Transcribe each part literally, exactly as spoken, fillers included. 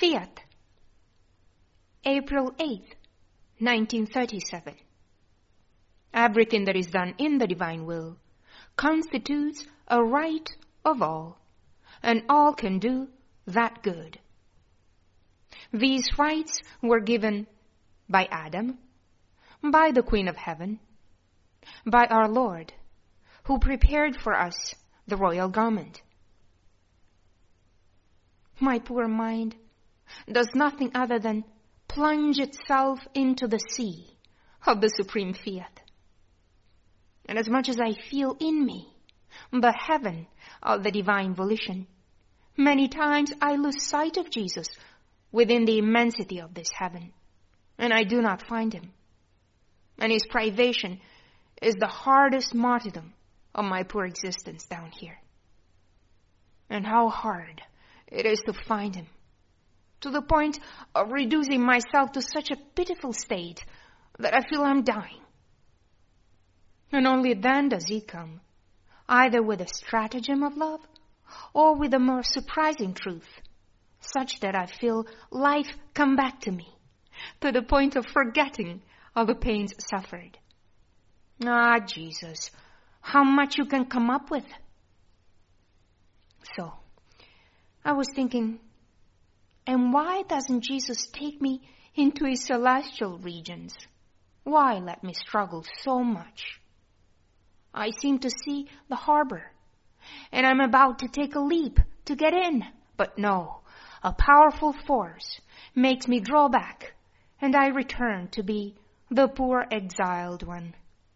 Fiat, April eighth, nineteen thirty-seven. Everything that is done in the divine will constitutes a right of all, and all can do that good. These rights were given by Adam, by the Queen of Heaven, by our Lord, who prepared for us the royal garment. My poor mind does nothing other than plunge itself into the sea of the supreme fiat. And as much as I feel in me the heaven of the divine volition, many times I lose sight of Jesus within the immensity of this heaven, and I do not find him. And his privation is the hardest martyrdom of my poor existence down here. And how hard it is to find him, to the point of reducing myself to such a pitiful state that I feel I'm dying. And only then does he come, either with a stratagem of love or with a more surprising truth, such that I feel life come back to me, to the point of forgetting all the pains suffered. Ah, Jesus, how much you can come up with. So, I was thinking, and why doesn't Jesus take me into his celestial regions? Why let me struggle so much? I seem to see the harbor, and I'm about to take a leap to get in. But no, a powerful force makes me draw back, and I return to be the poor exiled one.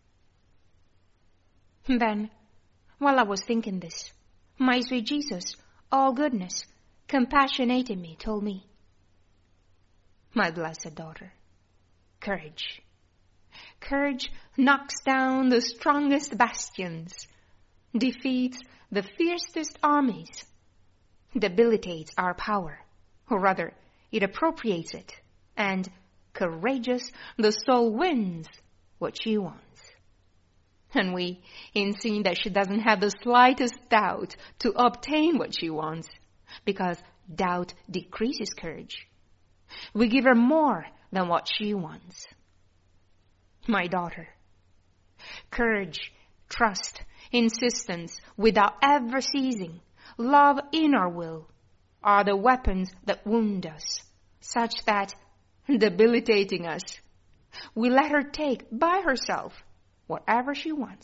Then, while I was thinking this, my sweet Jesus, all goodness, compassionating me, told me, my blessed daughter, courage. Courage knocks down the strongest bastions, defeats the fiercest armies, debilitates our power, or rather, it appropriates it, and, courageous, the soul wins what she wants. And we, in seeing that she doesn't have the slightest doubt to obtain what she wants, because doubt decreases courage, we give her more than what she wants. My daughter, courage, trust, insistence without ever ceasing, love in our will, are the weapons that wound us, such that, debilitating us, we let her take by herself whatever she wants.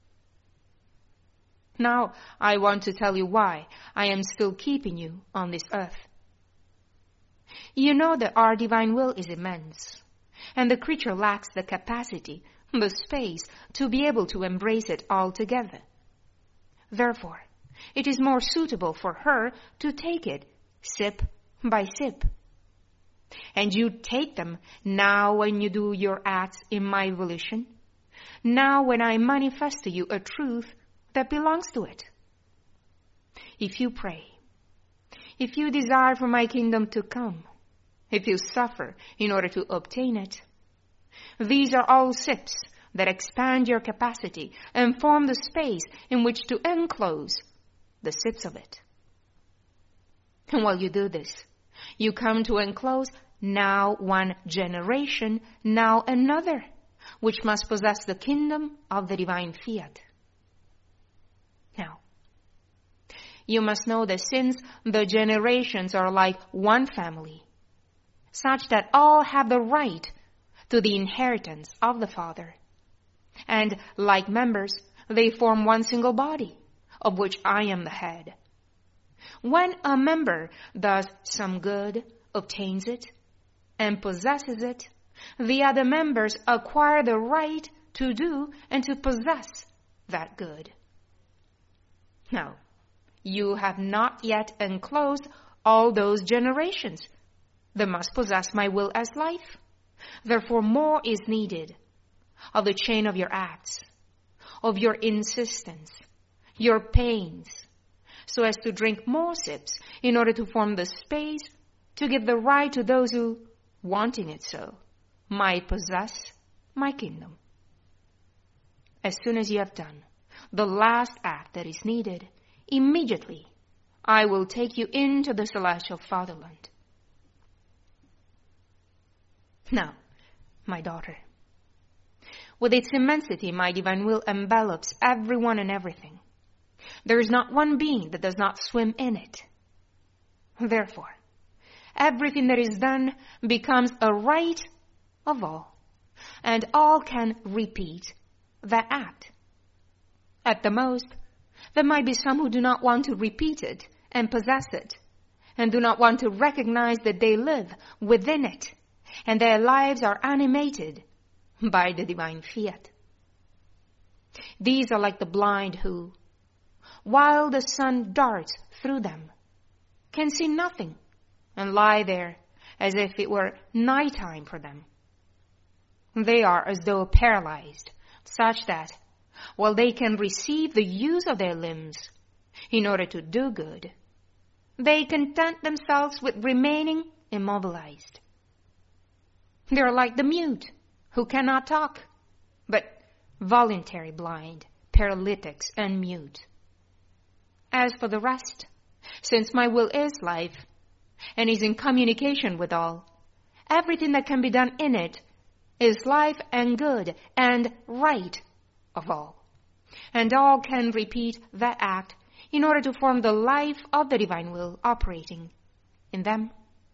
Now, I want to tell you why I am still keeping you on this earth. You know that our divine will is immense, and the creature lacks the capacity, the space, to be able to embrace it altogether. Therefore, it is more suitable for her to take it sip by sip. And you take them now when you do your acts in my volition, now when I manifest to you a truth that belongs to it. If you pray, if you desire for my kingdom to come, if you suffer in order to obtain it, these are all sips that expand your capacity and form the space in which to enclose the sips of it. And while you do this, you come to enclose now one generation, now another, which must possess the kingdom of the divine fiat. Now, you must know that since the generations are like one family, such that all have the right to the inheritance of the Father, and like members, they form one single body, of which I am the head. When a member does some good, obtains it, and possesses it, the other members acquire the right to do and to possess that good. Now, you have not yet enclosed all those generations. They must possess my will as life. Therefore, more is needed of the chain of your acts, of your insistence, your pains, so as to drink more sips in order to form the space to give the right to those who, wanting it so, might possess my kingdom. As soon as you have done the last act that is needed, immediately I will take you into the celestial fatherland. Now, my daughter, with its immensity, my divine will envelops everyone and everything. There is not one being that does not swim in it. Therefore, everything that is done becomes a right of all, and all can repeat that act. At the most, there might be some who do not want to repeat it and possess it, and do not want to recognize that they live within it, and their lives are animated by the divine fiat. These are like the blind who, while the sun darts through them, can see nothing and lie there as if it were nighttime for them. They are as though paralyzed, such that, while they can receive the use of their limbs in order to do good, they content themselves with remaining immobilized. They are like the mute, who cannot talk, but voluntary blind, paralytics, and mute. As for the rest, since my will is life, and is in communication with all, everything that can be done in it is life and good and right of all. And all can repeat that act in order to form the life of the divine will operating in them.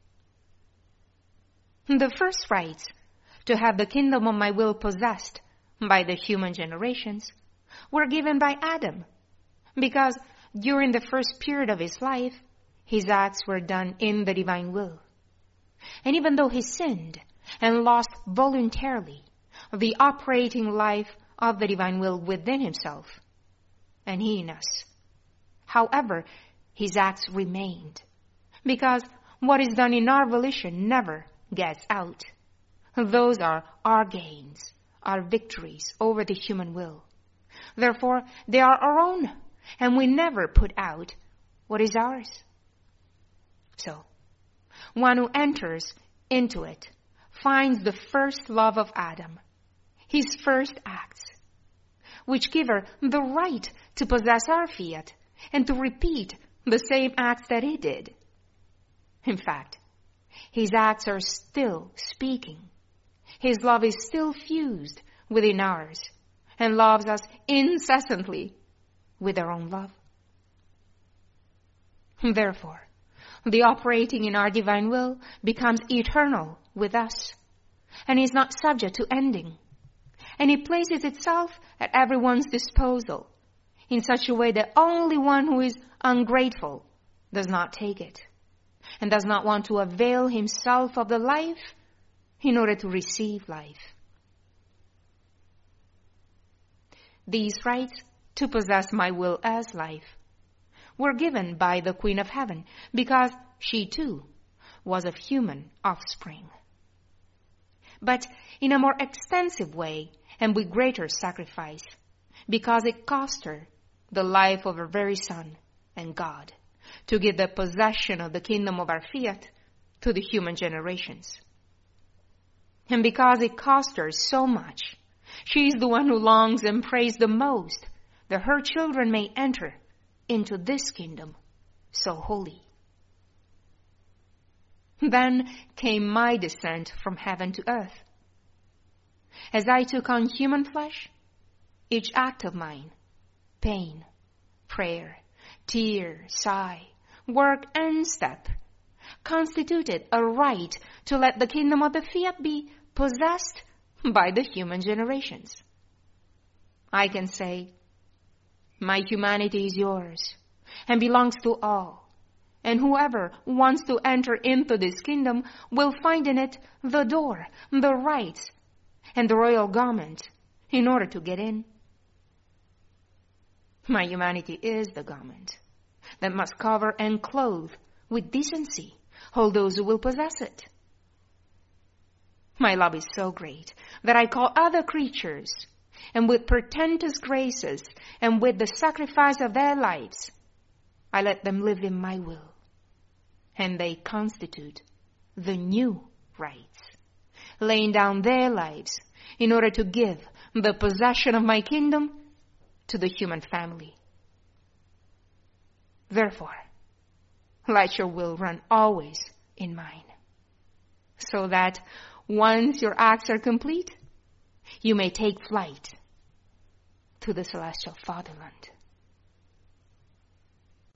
The first rights to have the kingdom of my will possessed by the human generations were given by Adam, because during the first period of his life, his acts were done in the divine will. And even though he sinned and lost voluntarily the operating life of the divine will within himself, and he in us, however, his acts remained, because what is done in our volition never gets out. Those are our gains, our victories over the human will. Therefore, they are our own, and we never put out what is ours. So, one who enters into it finds the first love of Adam, his first acts, which give her the right to possess our fiat and to repeat the same acts that he did. In fact, his acts are still speaking. His love is still fused within ours and loves us incessantly with our own love. Therefore, the operating in our divine will becomes eternal with us and is not subject to ending. And it places itself at everyone's disposal in such a way that only one who is ungrateful does not take it and does not want to avail himself of the life in order to receive life. These rights to possess my will as life were given by the Queen of Heaven because she too was of human offspring. But in a more extensive way and with greater sacrifice, because it cost her the life of her very Son and God to give the possession of the kingdom of our fiat to the human generations. And because it cost her so much, she is the one who longs and prays the most that her children may enter into this kingdom so holy. Then came my descent from heaven to earth. As I took on human flesh, each act of mine, pain, prayer, tear, sigh, work, and step, constituted a right to let the kingdom of the fiat be possessed by the human generations. I can say, my humanity is yours and belongs to all, and whoever wants to enter into this kingdom will find in it the door, the rights, and the royal garment in order to get in. My humanity is the garment that must cover and clothe with decency all those who will possess it. My love is so great that I call other creatures, and with portentous graces and with the sacrifice of their lives, I let them live in my will, and they constitute the new rights, laying down their lives in order to give the possession of my kingdom to the human family. Therefore, let your will run always in mine, so that once your acts are complete, you may take flight to the celestial fatherland.